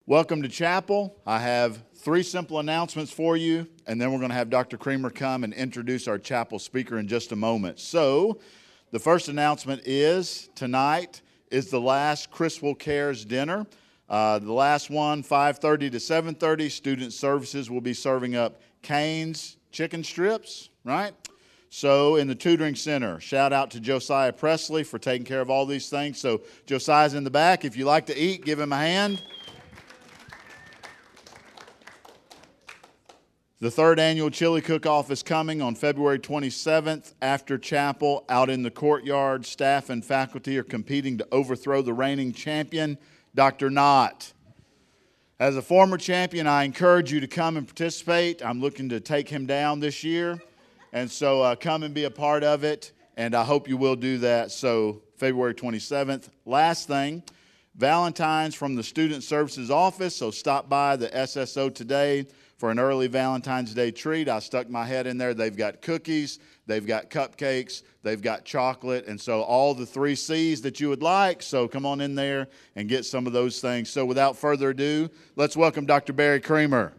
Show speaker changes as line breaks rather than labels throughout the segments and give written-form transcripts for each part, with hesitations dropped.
Welcome to chapel. I have three simple announcements for you, and then we're going to have Dr. Creamer come and introduce our chapel speaker in just a moment. So, the first announcement is tonight is the last Criswell Cares dinner. The last one, 5:30 to 7:30. Student Services will be serving up Cane's chicken strips, right? So in the tutoring center, shout out to Josiah Presley for taking care of all these things. So Josiah's in the back. If you like to eat, give him a hand. The third annual chili cook-off is coming on February 27th after chapel out in the courtyard. Staff and faculty are competing to overthrow the reigning champion, Dr. Knott. As a former champion, I encourage you to come and participate. I'm looking to take him down this year. And so come and be a part of it, and I hope you will do that. So February 27th. Last thing, Valentine's from the Student Services office, so stop by the SSO today for an early Valentine's Day treat. I stuck my head in there. They've got cookies, they've got cupcakes, they've got chocolate, and so all the 3 C's that you would like. So come on in there and get some of those things. So without further ado, let's welcome Dr. Barry Creamer.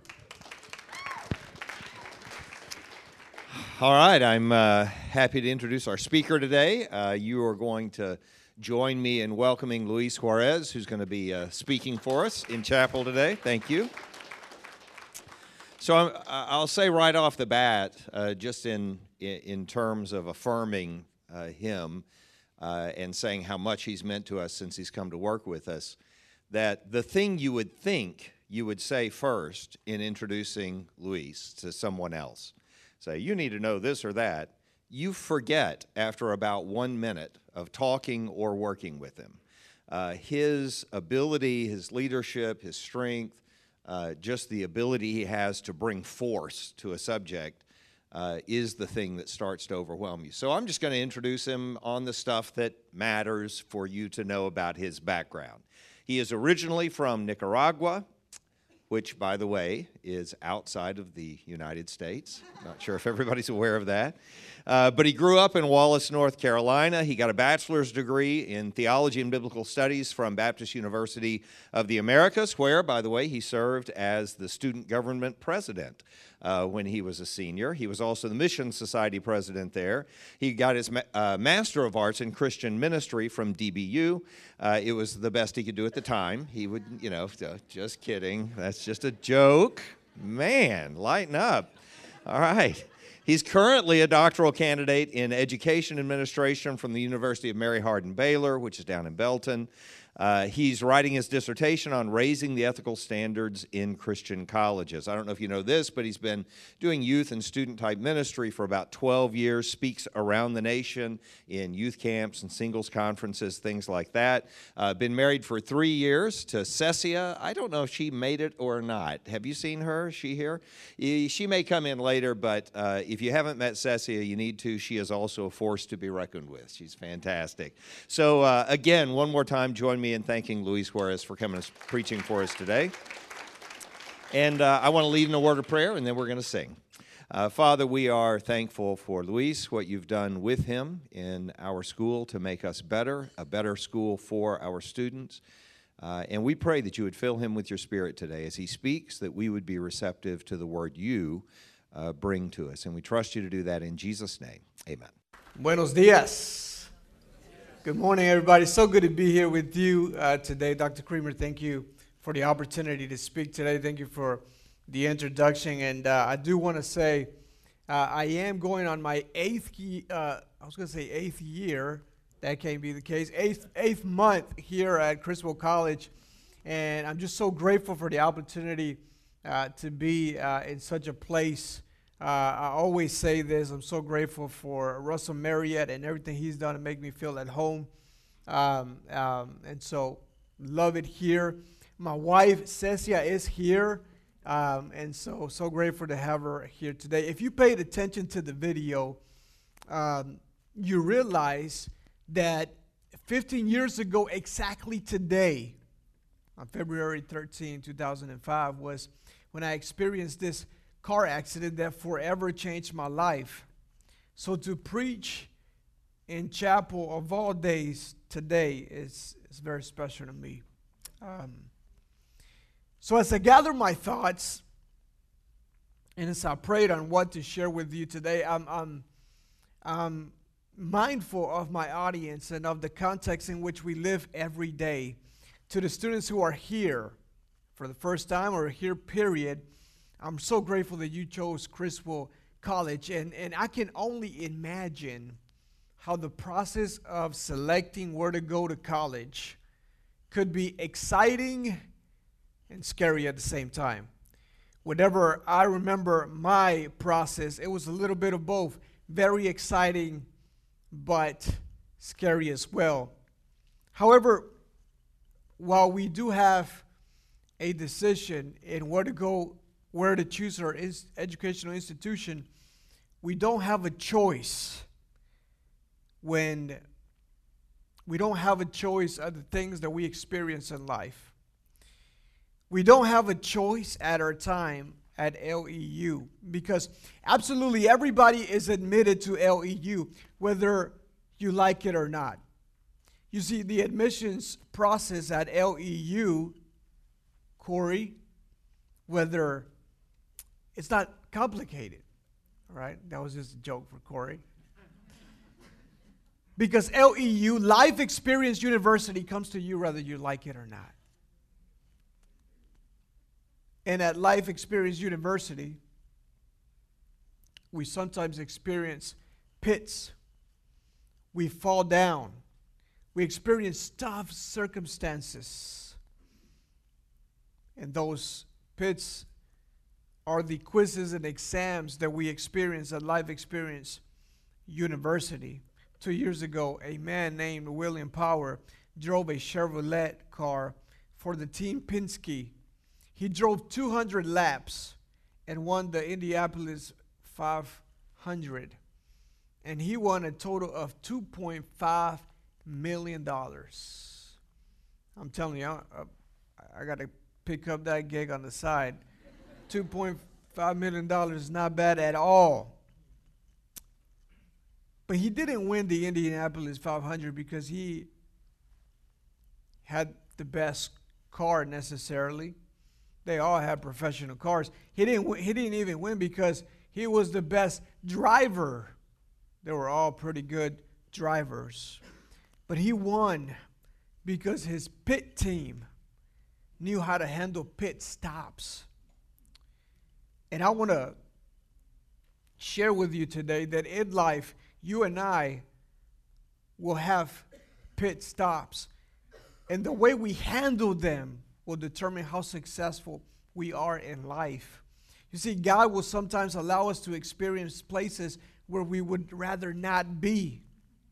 All right, I'm happy to introduce our speaker today. You are going to join me in welcoming Luis Juarez, who's going to be speaking for us in chapel today. Thank you. So I'll say right off the bat, just in terms of affirming him and saying how much he's meant to us since he's come to work with us, that the thing you would think you would say first in introducing Luis to someone else, say, you need to know this or that, you forget after about 1 minute of talking or working with him. His ability, his leadership, his strength, just the ability he has to bring force to a subject is the thing that starts to overwhelm you. So I'm just going to introduce him on the stuff that matters for you to know about his background. He is originally from Nicaragua, which, by the way, is outside of the United States. Not sure if everybody's aware of that. But he grew up in Wallace, North Carolina. He got a bachelor's degree in theology and biblical studies from Baptist University of the Americas, where, by the way, he served as the student government president when he was a senior. He was also the Mission Society president there. He got his Master of Arts in Christian Ministry from DBU. It was the best he could do at the time. He would, just kidding. That's just a joke. Man, lighten up. All right. He's currently a doctoral candidate in education administration from the University of Mary Hardin Baylor, which is down in Belton. He's writing his dissertation on raising the ethical standards in Christian colleges. I don't know if you know this, but he's been doing youth and student-type ministry for about 12 years, speaks around the nation in youth camps and singles conferences, things like that. Been married for 3 years to Cecia. I don't know if she made it or not. Have you seen her? Is she here? She may come in later, but if you haven't met Cecia, you need to. She is also a force to be reckoned with. She's fantastic. So, again, one more time, join me in thanking Luis Juarez for coming and preaching for us today. And I want to lead in a word of prayer, and then we're going to sing. Father, we are thankful for Luis, what you've done with him in our school to make us better, a better school for our students. And we pray that you would fill him with your Spirit today as he speaks, that we would be receptive to the word you bring to us. And we trust you to do that in Jesus' name. Amen.
Buenos dias. Good morning, everybody. So good to be here with you today. Dr. Creamer, thank you for the opportunity to speak today. Thank you for the introduction. And I do want to say I am going on my eighth year. That can't be the case. Eighth month here at Criswell College. And I'm just so grateful for the opportunity to be in such a place. I always say this, I'm so grateful for Russell Marriott and everything he's done to make me feel at home. And so, love it here. My wife, Cecia, is here. And so grateful to have her here today. If you paid attention to the video, you realize that 15 years ago, exactly today, on February 13, 2005, was when I experienced this car accident that forever changed my life. So to preach in chapel of all days today is very special to me. So as I gather my thoughts, and as I prayed on what to share with you today, I'm mindful of my audience and of the context in which we live every day. To the students who are here for the first time or here, period, I'm so grateful that you chose Criswell College. And I can only imagine how the process of selecting where to go to college could be exciting and scary at the same time. Whenever I remember my process, it was a little bit of both. Very exciting, but scary as well. However, while we do have a decision in where to go, where to choose our educational institution, we don't have a choice when we don't have a choice of the things that we experience in life. We don't have a choice at our time at LEU because absolutely everybody is admitted to LEU, whether you like it or not. You see, the admissions process at LEU, Corey, whether it's not complicated, all right? That was just a joke for Corey. Because LEU, Life Experience University, comes to you whether you like it or not. And at Life Experience University, we sometimes experience pits. We fall down. We experience tough circumstances. And those pits are the quizzes and exams that we experience at Life Experience University. 2 years ago, a man named William Power drove a Chevrolet car for the Team Penske. He drove 200 laps and won the Indianapolis 500. And he won a total of $2.5 million. I'm telling you, I got to pick up that gig on the side. $2.5 million is not bad at all. But he didn't win the Indianapolis 500 because he had the best car necessarily. They all had professional cars. He didn't even win because he was the best driver. They were all pretty good drivers. But he won because his pit team knew how to handle pit stops. And I want to share with you today that in life, you and I will have pit stops. And the way we handle them will determine how successful we are in life. You see, God will sometimes allow us to experience places where we would rather not be.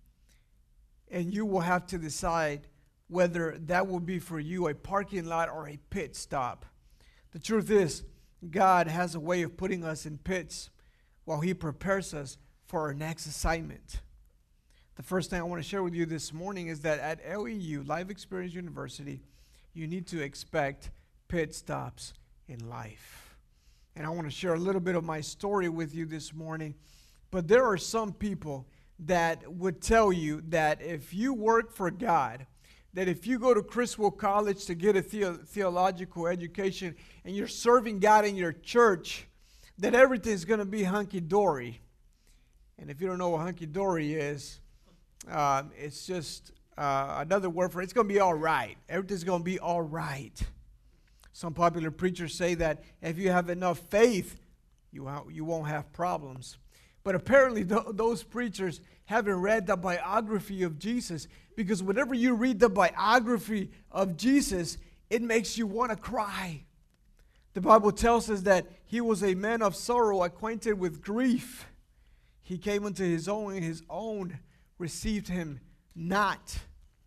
And you will have to decide whether that will be for you a parking lot or a pit stop. The truth is, God has a way of putting us in pits while He prepares us for our next assignment. The first thing I want to share with you this morning is that at LEU, Life Experience University, you need to expect pit stops in life. And I want to share a little bit of my story with you this morning. But there are some people that would tell you that if you work for God, that if you go to Criswell College to get a theological education and you're serving God in your church, that everything's going to be hunky-dory. And if you don't know what hunky-dory is, it's just another word for it. It's going to be all right. Everything's going to be all right. Some popular preachers say that if you have enough faith, you won't have problems. But apparently those preachers haven't read the biography of Jesus, because whenever you read the biography of Jesus, it makes you want to cry. The Bible tells us that He was a man of sorrow, acquainted with grief. He came unto His own, and His own received Him not.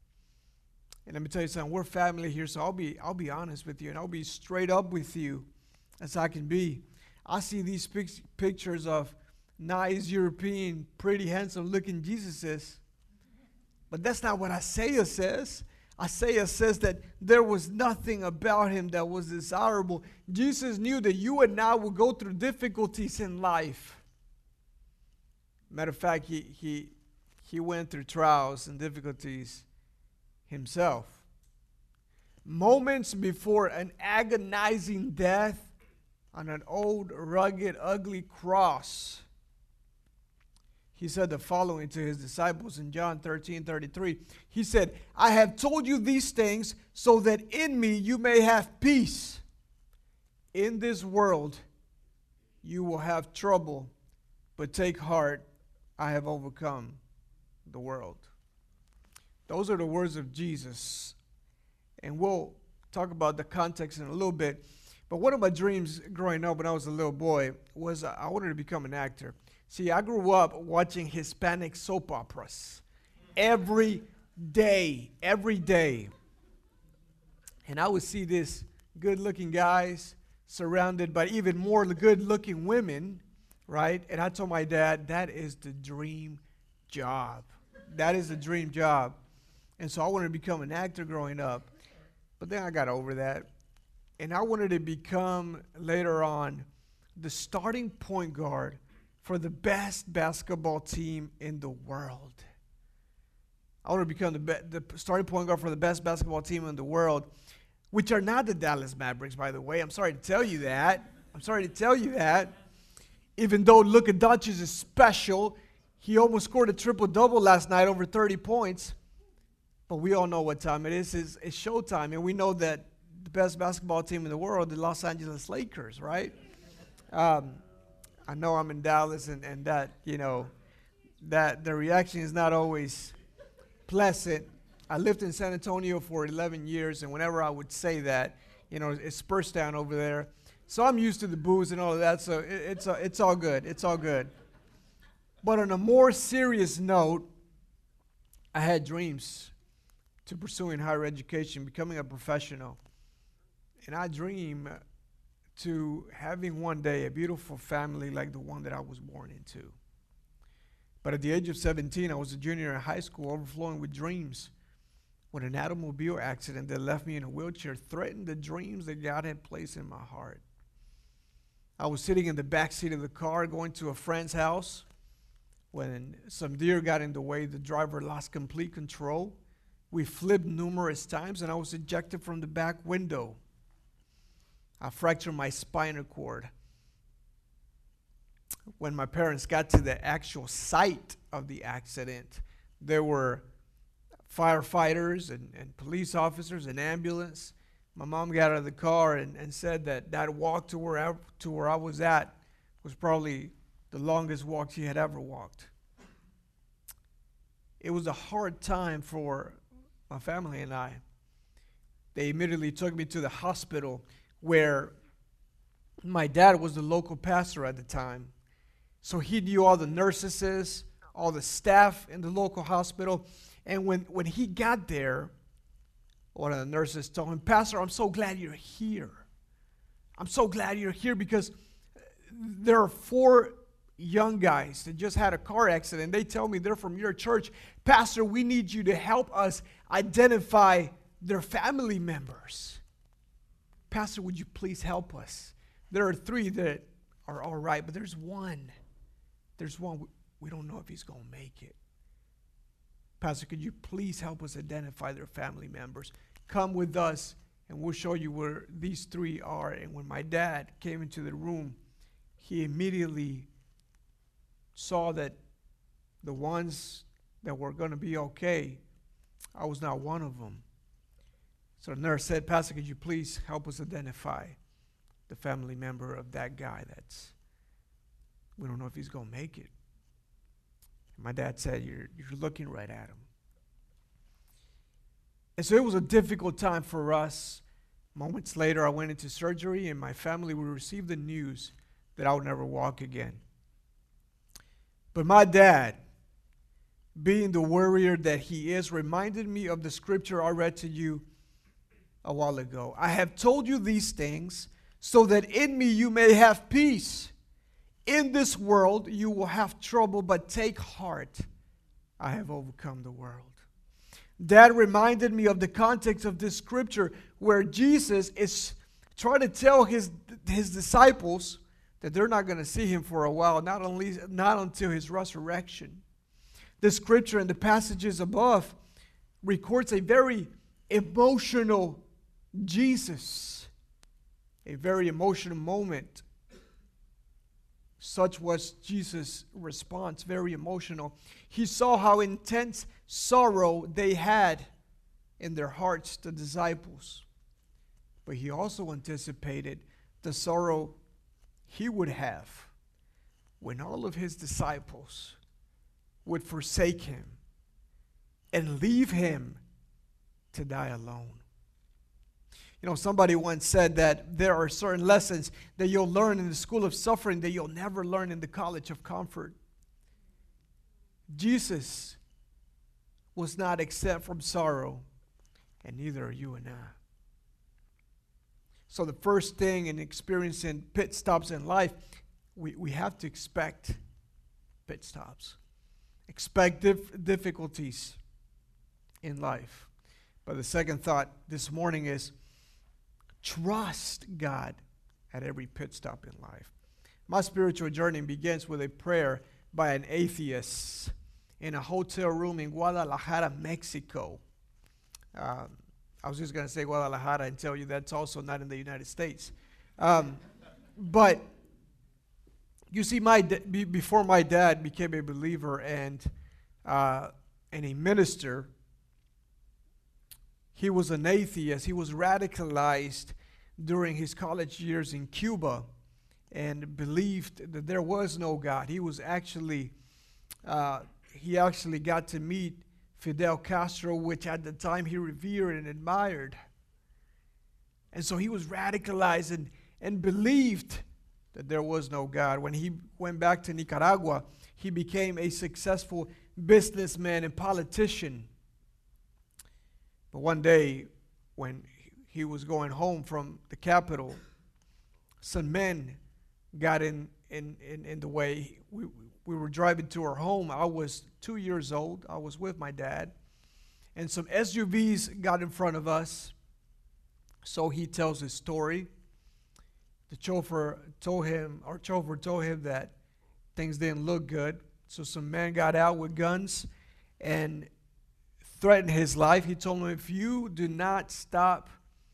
And let me tell you something, we're family here, so I'll be honest with you, and I'll be straight up with you as I can be. I see these pictures of nice European, pretty, handsome-looking Jesuses, but that's not what Isaiah says. Isaiah says that there was nothing about Him that was desirable. Jesus knew that you and I will go through difficulties in life. Matter of fact, he went through trials and difficulties Himself. moments before an agonizing death on an old, rugged, ugly cross, he said the following to his disciples in John 13:33. He said, I have told you these things so that in me you may have peace. In this world you will have trouble, but take heart, I have overcome the world. Those are the words of Jesus. And we'll talk about the context in a little bit. But one of my dreams growing up when I was a little boy was I wanted to become an actor. See, I grew up watching Hispanic soap operas every day. And I would see these good-looking guys surrounded by even more good-looking women, right? And I told my dad, that is the dream job. That is the dream job. And so I wanted to become an actor growing up. But then I got over that. And I wanted to become, later on, the starting point guard for the best basketball team in the world. I want to become the starting point guard for the best basketball team in the world, which are not the Dallas Mavericks, by the way. I'm sorry to tell you that. Even though Luka Doncic is special, he almost scored a triple-double last night, over 30 points. But we all know what time it is. It's showtime, and we know that the best basketball team in the world, the Los Angeles Lakers, right? I know I'm in Dallas, and that, that the reaction is not always pleasant. I lived in San Antonio for 11 years, and whenever I would say that, it's Spurs down over there. So I'm used to the boos and all of that, so it's all good. It's all good. But on a more serious note, I had dreams to pursuing higher education, becoming a professional. And I dream to having one day a beautiful family like the one that I was born into. But at the age of 17, I was a junior in high school, overflowing with dreams, when an automobile accident that left me in a wheelchair threatened the dreams that God had placed in my heart. I was sitting in the back seat of the car going to a friend's house when some deer got in the way. The driver lost complete control. We flipped numerous times, and I was ejected from the back window. I fractured my spinal cord. When my parents got to the actual site of the accident, there were firefighters and police officers and ambulance. My mom got out of the car and said that walk to where I was at was probably the longest walk she had ever walked. It was a hard time for my family and I. They immediately took me to the hospital where my dad was the local pastor at the time. So he knew all the nurses, all the staff in the local hospital. And when he got there, one of the nurses told him, Pastor, I'm so glad you're here. I'm so glad you're here because there are 4 young guys that just had a car accident. They tell me they're from your church. Pastor, we need you to help us identify their family members. Pastor, would you please help us? There are 3 that are all right, but there's one. We don't know if he's going to make it. Pastor, could you please help us identify their family members? Come with us, and we'll show you where these 3 are. And when my dad came into the room, he immediately saw that the ones that were going to be okay, I was not one of them. So the nurse said, Pastor, could you please help us identify the family member of that guy we don't know if he's going to make it. And my dad said, you're looking right at him. And so it was a difficult time for us. Moments later, I went into surgery, and my family would receive the news that I would never walk again. But my dad, being the warrior that he is, reminded me of the scripture I read to you a while ago. I have told you these things so that in me you may have peace. In this world you will have trouble, but take heart. I have overcome the world. Dad reminded me of the context of this scripture where Jesus is trying to tell his disciples that they're not going to see him for a while, not until his resurrection. The scripture and the passages above records a very emotional Jesus, a very emotional moment. Such was Jesus' response, very emotional. He saw how intense sorrow they had in their hearts, the disciples. But he also anticipated the sorrow he would have when all of his disciples would forsake him and leave him to die alone. You know, somebody once said that there are certain lessons that you'll learn in the school of suffering that you'll never learn in the college of comfort. Jesus was not exempt from sorrow, and neither are you and I. So the first thing in experiencing pit stops in life, we have to expect pit stops. Expect difficulties in life. But the second thought this morning is trust God at every pit stop in life. My spiritual journey begins with a prayer by an atheist in a hotel room in Guadalajara, Mexico. I was just going to say Guadalajara and tell you that's also not in the United States. But you see, before my dad became a believer and a minister, he was an atheist. He was radicalized during his college years in Cuba and believed that there was no God. He actually got to meet Fidel Castro, which at the time he revered and admired. And so he was radicalized and believed that there was no God. When he went back to Nicaragua, he became a successful businessman and politician. But one day, when he was going home from the capital, some men got in the way. We were driving to our home. I was 2 years old. I was with my dad. And some SUVs got in front of us. So he tells his story. The chauffeur told him that things didn't look good. So some men got out with guns and threatened his life. He told him, if you do not stop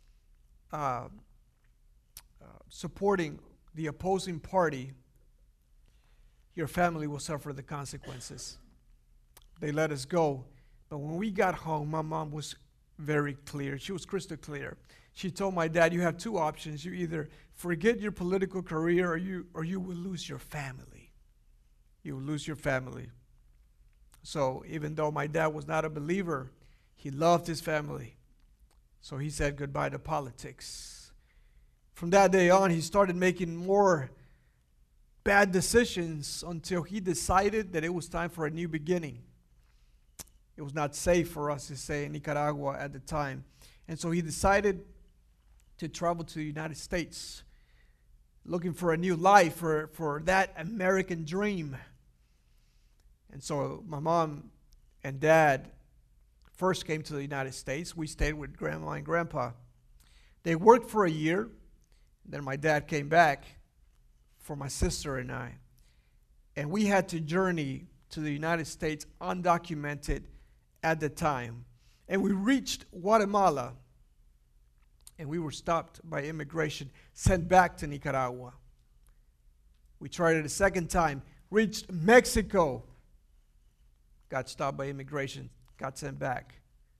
supporting the opposing party, your family will suffer the consequences. They let us go. But when we got home, my mom was very clear. She was crystal clear. She told my dad, you have two options. You either forget your political career or you will lose your family. You will lose your family. So even though my dad was not a believer, he loved his family. So he said goodbye to politics. From that day on, he started making more bad decisions until he decided that it was time for a new beginning. It was not safe for us to stay in Nicaragua at the time. And so he decided to travel to the United States, looking for a new life, for that American dream. And so my mom and dad first came to the United States. We stayed with Grandma and Grandpa. They worked for a year. Then my dad came back for my sister and I. And we had to journey to the United States undocumented at the time. And we reached Guatemala. And we were stopped by immigration, sent back to Nicaragua. We tried it a second time, reached Mexico, got stopped by immigration, got sent back.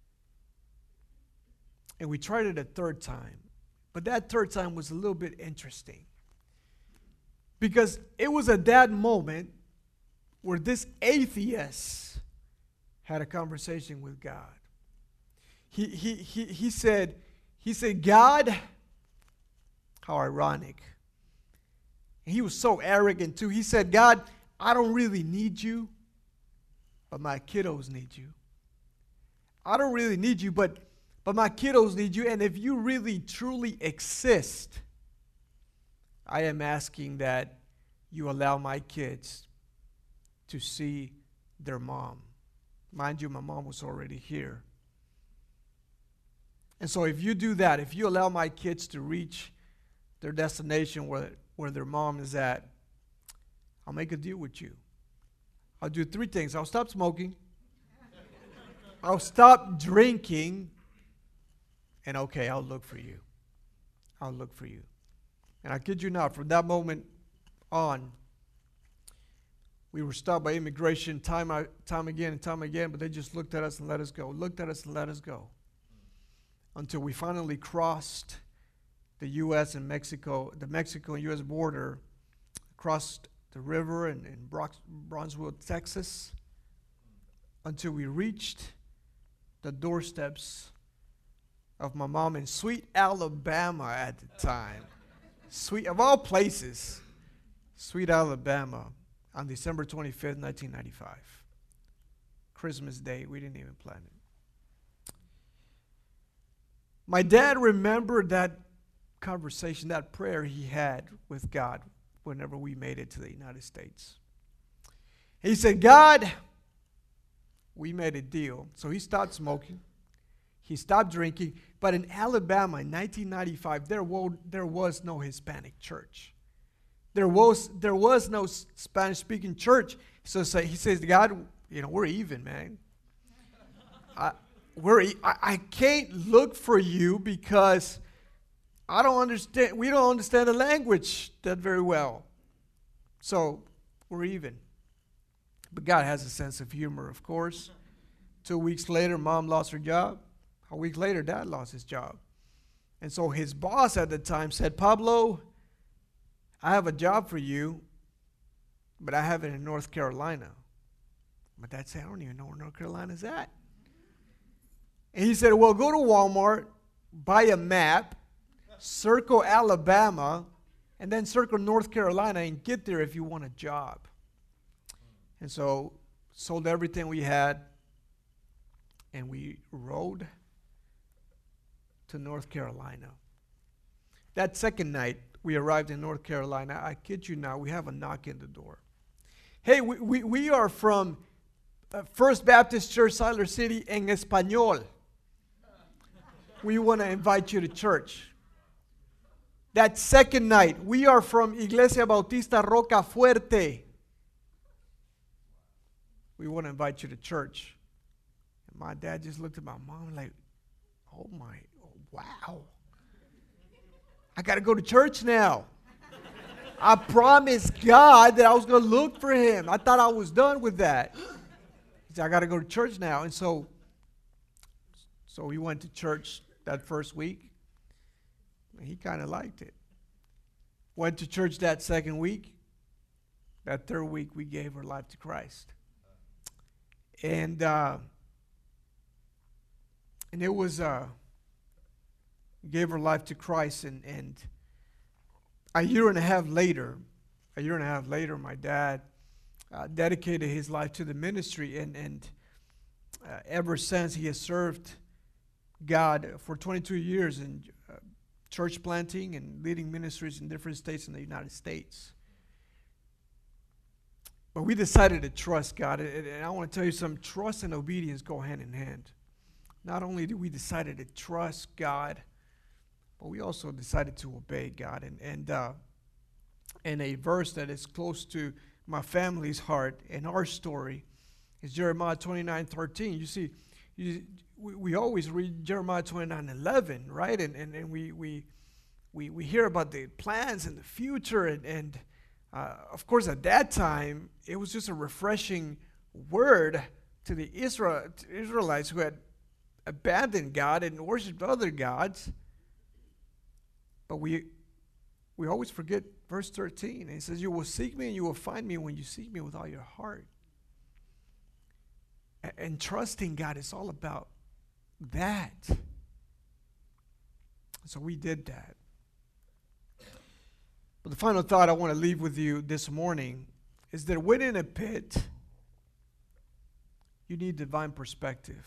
And we tried it a third time. But that third time was a little bit interesting. Because it was at that moment where this atheist had a conversation with God. He said, God, how ironic. And he was so arrogant too. He said, God, I don't really need you, but my kiddos need you. I don't really need you, but my kiddos need you. And if you really, truly exist, I am asking that you allow my kids to see their mom. Mind you, my mom was already here. And so if you do that, if you allow my kids to reach their destination where their mom is at, I'll make a deal with you. I'll do three things. I'll stop smoking. I'll stop drinking. And okay, I'll look for you. I'll look for you. And I kid you not, from that moment on, we were stopped by immigration time again, but they just looked at us and let us go, looked at us and let us go. Until we finally crossed the U.S. and Mexico, the Mexico and U.S. border, crossed the river in Bronzeville, Texas, until we reached the doorsteps of my mom in Sweet, Alabama at the time. Sweet, of all places, Sweet, Alabama, on December 25th, 1995. Christmas Day, we didn't even plan it. My dad remembered that conversation, that prayer he had with God whenever we made it to the United States. He said, God, we made a deal. So he stopped smoking. He stopped drinking. But in Alabama in 1995, there was no Hispanic church. There was no Spanish-speaking church. So he says, God, we're even, man. I can't look for you because I don't understand. We don't understand the language that very well. So we're even. But God has a sense of humor, of course. 2 weeks later, Mom lost her job. A week later, Dad lost his job. And so his boss at the time said, Pablo, I have a job for you, but I have it in North Carolina. My dad said, I don't even know where North Carolina is at. And he said, well, go to Walmart, buy a map, circle Alabama, and then circle North Carolina and get there if you want a job. And so sold everything we had, and we rode to North Carolina. That second night, we arrived in North Carolina. I kid you not, we have a knock in the door. Hey, we are from First Baptist Church, Siler City, en Español. We want to invite you to church. That second night, we are from Iglesia Bautista Roca Fuerte. We want to invite you to church. And my dad just looked at my mom like, oh wow. I got to go to church now. I promised God that I was going to look for him. I thought I was done with that. He said, I got to go to church now. And so we went to church that first week. He kind of liked it. Went to church that second week. That third week, we gave our life to Christ. And it was, gave her life to Christ. And a year and a half later, my dad dedicated his life to the ministry. And ever since, he has served God for 22 years in church planting and leading ministries in different states in the United States. But we decided to trust God. And I want to tell you something, trust and obedience go hand in hand. Not only did we decide to trust God, but we also decided to obey God. And a verse that is close to my family's heart and our story is Jeremiah 29:13. You see, we always read Jeremiah 29:11, right? And we hear about the plans and the future. And of course, at that time, it was just a refreshing word to the Israelites who had abandoned God and worshipped other gods. But we always forget verse 13. And it says, you will seek me and you will find me when you seek me with all your heart. And trusting God is all about that. So we did that. But the final thought I want to leave with you this morning is that when in a pit, you need divine perspective.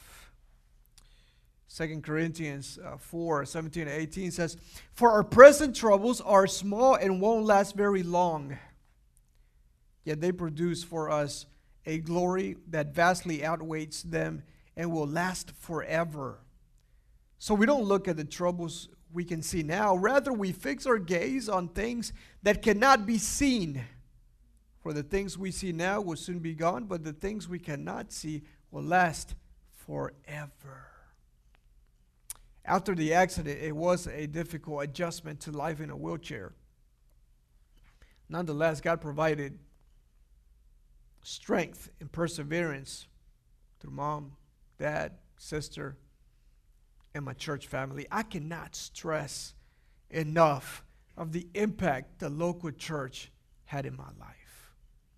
2 Corinthians 4:17-18 says, for our present troubles are small and won't last very long, yet they produce for us a glory that vastly outweighs them and will last forever. So we don't look at the troubles we can see now. Rather, we fix our gaze on things that cannot be seen. For the things we see now will soon be gone, but the things we cannot see will last forever. After the accident, it was a difficult adjustment to life in a wheelchair. Nonetheless, God provided strength and perseverance through mom, dad, sister, and my church family. I cannot stress enough of the impact the local church had in my life.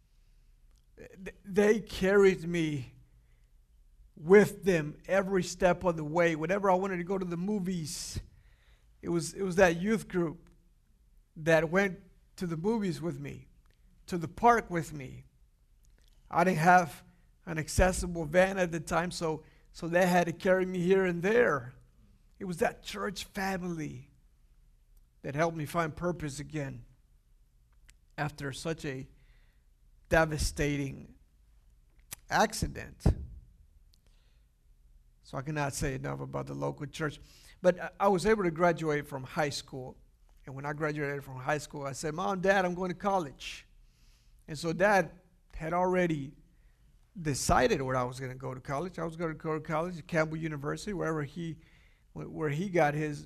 They carried me with them every step of the way. Whenever I wanted to go to the movies, it was that youth group that went to the movies with me, to the park with me. I didn't have an accessible van at the time, so they had to carry me here and there. It was that church family that helped me find purpose again after such a devastating accident. So I cannot say enough about the local church. But I was able to graduate from high school. And when I graduated from high school, I said, Mom, Dad, I'm going to college. And so Dad had already decided where I was going to go to college. I was going to go to college at Campbell University, where he got his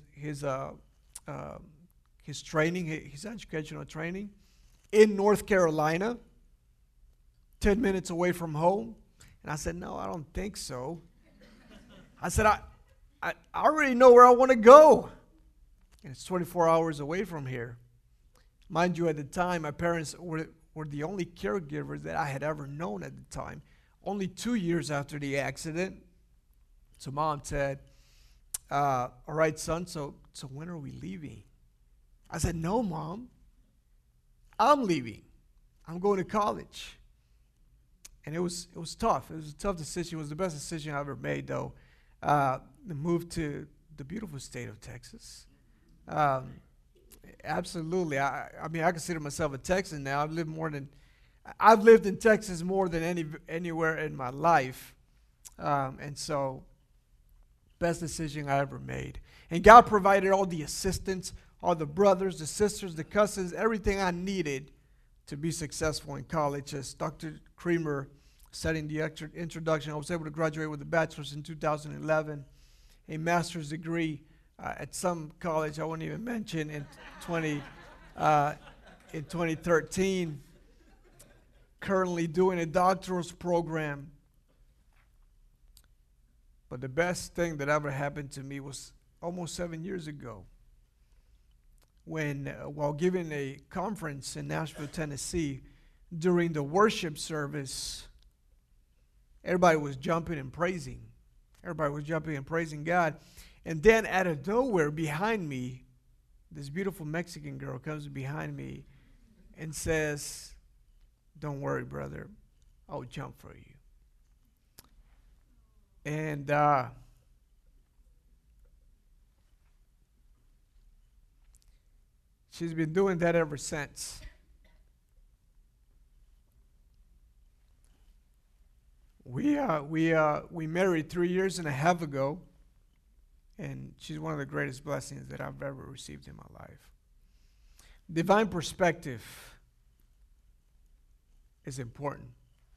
training, his educational training, in North Carolina, 10 minutes away from home. And I said, no, I don't think so. I said, I already know where I want to go. And it's 24 hours away from here. Mind you, at the time, my parents were the only caregivers that I had ever known at the time. Only 2 years after the accident. So Mom said, all right, son, so when are we leaving? I said, no, Mom, I'm leaving. I'm going to college. And it was tough. It was a tough decision. It was the best decision I ever made, though. The move to the beautiful state of Texas. Absolutely. I mean, I consider myself a Texan now. I've lived in Texas more than anywhere in my life. And so, best decision I ever made. And God provided all the assistance, all the brothers, the sisters, the cousins, everything I needed to be successful in college. As Dr. Creamer said in the introduction, I was able to graduate with a bachelor's in 2011, a master's degree at some college I won't even mention in 2013. Currently doing a doctorate program. But the best thing that ever happened to me was almost 7 years ago, when while giving a conference in Nashville, Tennessee, during the worship service, everybody was jumping and praising. Everybody was jumping and praising God. And then out of nowhere behind me, this beautiful Mexican girl comes behind me and says, don't worry, brother, I'll jump for you. And she's been doing that ever since. We married 3 years and a half ago, and she's one of the greatest blessings that I've ever received in my life. Divine perspective is important.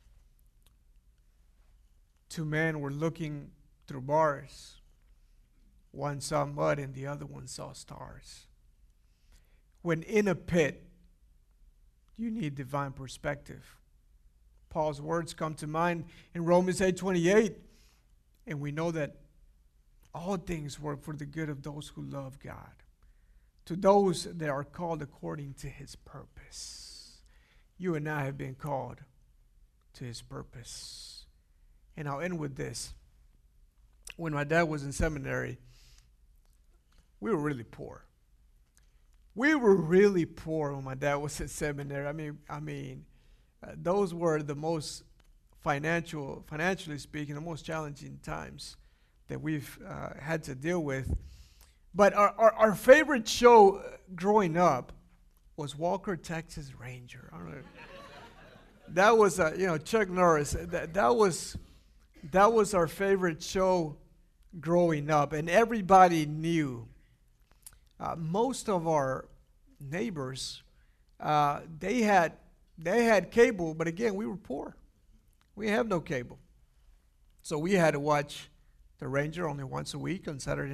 Two men were looking through bars. One saw mud and the other one saw stars. When in a pit, you need divine perspective. Paul's words come to mind in Romans 8:28, and we know that all things work for the good of those who love God, to those that are called according to his purpose. You and I have been called to his purpose. And I'll end with this. When my dad was in seminary, we were really poor. We were really poor when my dad was in seminary. I mean, those were the most financially speaking, the most challenging times that we've had to deal with. But our favorite show growing up was Walker, Texas Ranger. I don't know. That was Chuck Norris. That was our favorite show growing up, and everybody knew. Most of our neighbors, they had cable, but again, we were poor. We have no cable, so we had to watch the Ranger only once a week on Saturday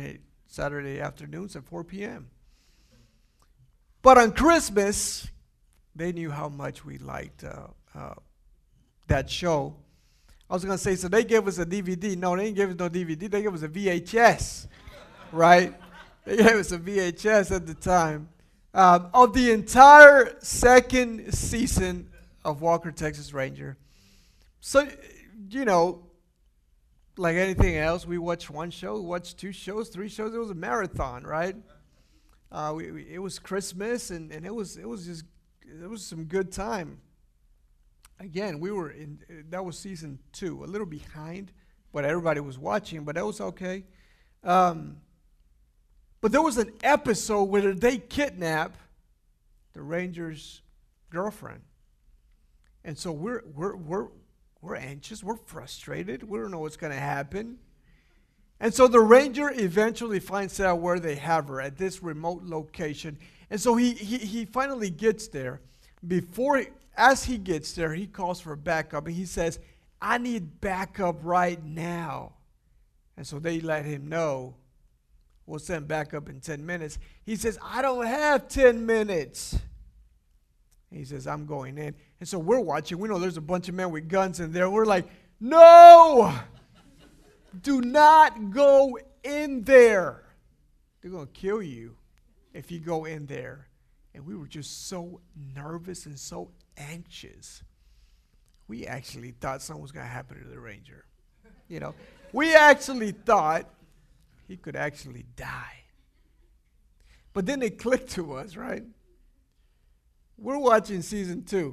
Saturday afternoons at 4 p.m. But on Christmas, they knew how much we liked that show. I was going to say, so they gave us a DVD. No, they didn't give us no DVD. They gave us a VHS, right? They gave us a VHS at the time of the entire second season of Walker, Texas Ranger. So, you know, like anything else, we watched one show, watched 2 shows, 3 shows. It was a marathon, right? It was Christmas, and it was some good time. Again, that was season 2, a little behind what everybody was watching, but that was okay. But there was an episode where they kidnap the Ranger's girlfriend, and so we're anxious, we're frustrated, we don't know what's going to happen, and so the Ranger eventually finds out where they have her at this remote location, and so he finally gets there. As he gets there, he calls for backup, and he says, "I need backup right now." And so they let him know, "We'll send backup in 10 minutes. He says, "I don't have 10 minutes. He says, "I'm going in." And so we're watching. We know there's a bunch of men with guns in there. We're like, "No! Do not go in there. They're going to kill you if you go in there." And we were just so nervous and so anxious. We actually thought something was going to happen to the Ranger. You know, we actually thought he could actually die. But then it clicked to us, right? We're watching season 2.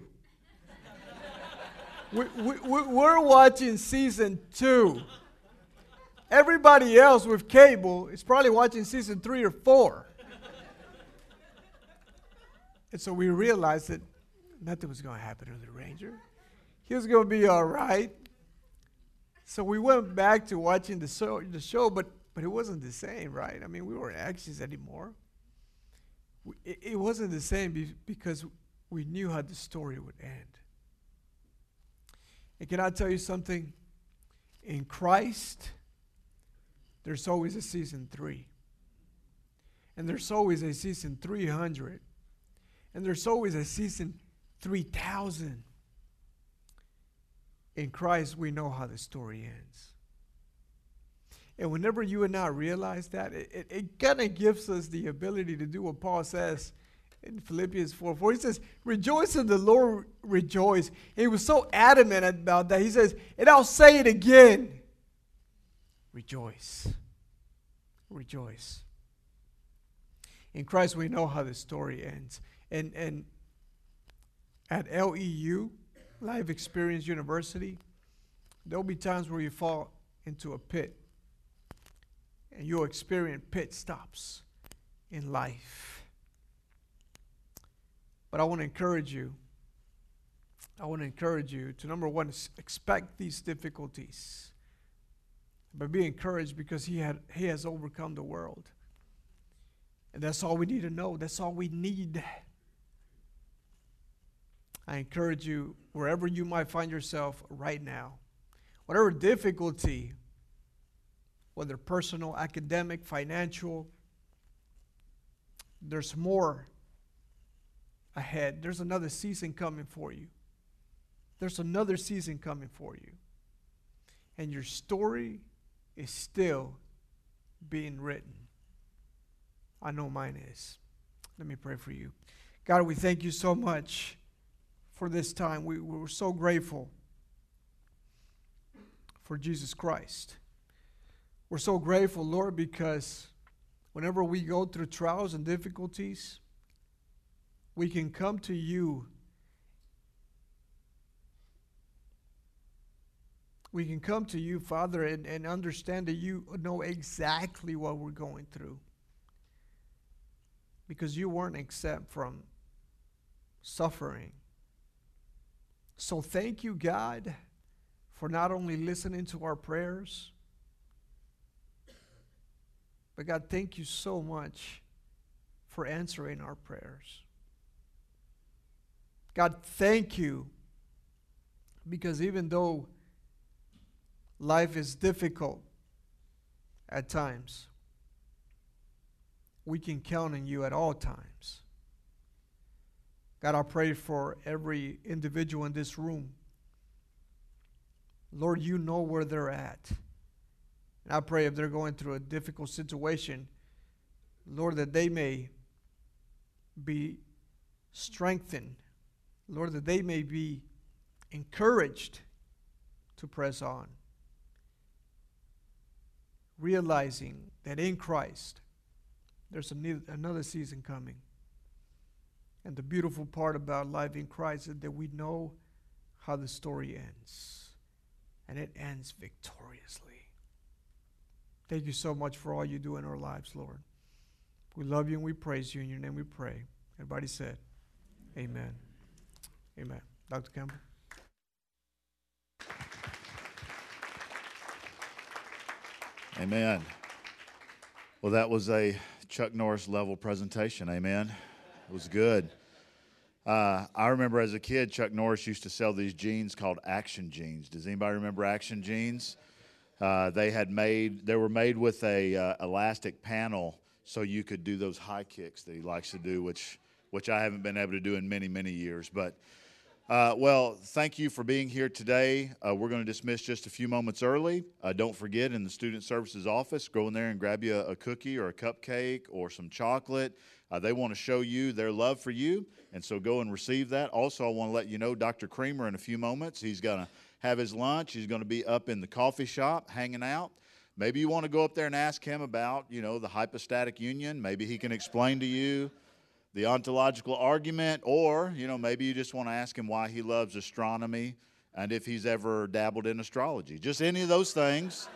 We're watching season 2. Everybody else with cable is probably watching season 3 or 4. And so we realized that nothing was going to happen to the Ranger. He was going to be all right. So we went back to watching the show, but it wasn't the same, right? I mean, we weren't anxious anymore. It wasn't the same because we knew how the story would end. And can I tell you something? In Christ, there's always a season 3. And there's always a season 300. And there's always a season 3,000. In Christ, we know how the story ends. And whenever you and I realize that, it kind of gives us the ability to do what Paul says in Philippians 4:4. He says, "Rejoice in the Lord, rejoice." And he was so adamant about that. He says, and I'll say it again, rejoice. Rejoice. In Christ, we know how the story ends. And at LEU, Life Experience University, there'll be times where you fall into a pit, and you'll experience pit stops in life. But I want to encourage you. I want to encourage you to, number one, expect these difficulties. But be encouraged because he has overcome the world. And that's all we need to know. That's all we need. I encourage you, wherever you might find yourself right now, whatever difficulty, whether personal, academic, financial, there's more ahead. There's another season coming for you. There's another season coming for you. And your story is still being written. I know mine is. Let me pray for you. God, we thank you so much for this time. We were so grateful for Jesus Christ. We're so grateful, Lord, because whenever we go through trials and difficulties, we can come to you. We can come to you, Father, and understand that you know exactly what we're going through. Because you weren't exempt from suffering. So thank you, God, for not only listening to our prayers, but God, thank you so much for answering our prayers. God, thank you, because even though life is difficult at times, we can count on you at all times. God, I pray for every individual in this room. Lord, you know where they're at. And I pray if they're going through a difficult situation, Lord, that they may be strengthened. Lord, that they may be encouraged to press on, realizing that in Christ there's another season coming. And the beautiful part about life in Christ is that we know how the story ends, and it ends victoriously. Thank you so much for all you do in our lives, Lord. We love you and we praise you. In your name we pray. Everybody said, amen. Amen. Dr. Campbell.
Amen. Well, that was a Chuck Norris level presentation. Amen. It was good. I remember as a kid, Chuck Norris used to sell these jeans called Action Jeans. Does anybody remember Action Jeans? They were made with a elastic panel so you could do those high kicks that he likes to do, which I haven't been able to do in many, many years. But well, thank you for being here today. We're going to dismiss just a few moments early. Don't forget, in the Student Services office, go in there and grab you a cookie or a cupcake or some chocolate. They want to show you their love for you, and so go and receive that. Also, I want to let you know Dr. Creamer in a few moments. He's going to have his lunch. He's going to be up in the coffee shop hanging out. Maybe you want to go up there and ask him about, the hypostatic union. Maybe he can explain to you the ontological argument, or, maybe you just want to ask him why he loves astronomy and if he's ever dabbled in astrology. Just any of those things.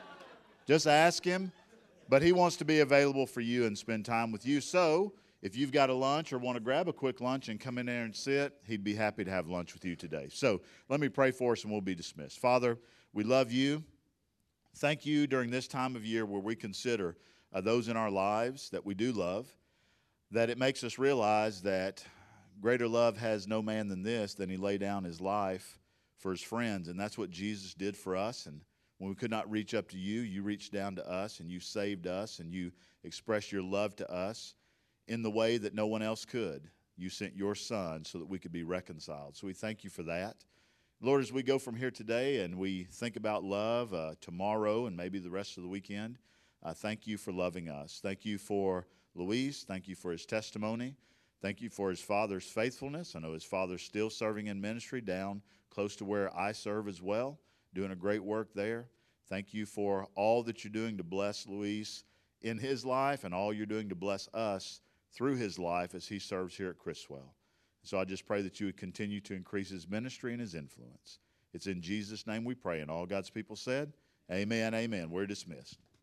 Just ask him. But he wants to be available for you and spend time with you. So if you've got a lunch or want to grab a quick lunch and come in there and sit, he'd be happy to have lunch with you today. So let me pray for us and we'll be dismissed. Father, we love you. Thank you during this time of year where we consider those in our lives that we do love, that it makes us realize that greater love has no man than this, than he lay down his life for his friends. And that's what Jesus did for us. And when we could not reach up to you, you reached down to us and you saved us and you expressed your love to us in the way that no one else could. You sent your son so that we could be reconciled. So we thank you for that. Lord, as we go from here today and we think about love tomorrow and maybe the rest of the weekend, thank you for loving us. Thank you for Luis. Thank you for his testimony. Thank you for his father's faithfulness. I know his father's still serving in ministry down close to where I serve as well, doing a great work there. Thank you for all that you're doing to bless Luis in his life and all you're doing to bless us through his life as he serves here at Criswell. So I just pray that you would continue to increase his ministry and his influence. It's in Jesus' name we pray. And all God's people said, amen, amen. We're dismissed.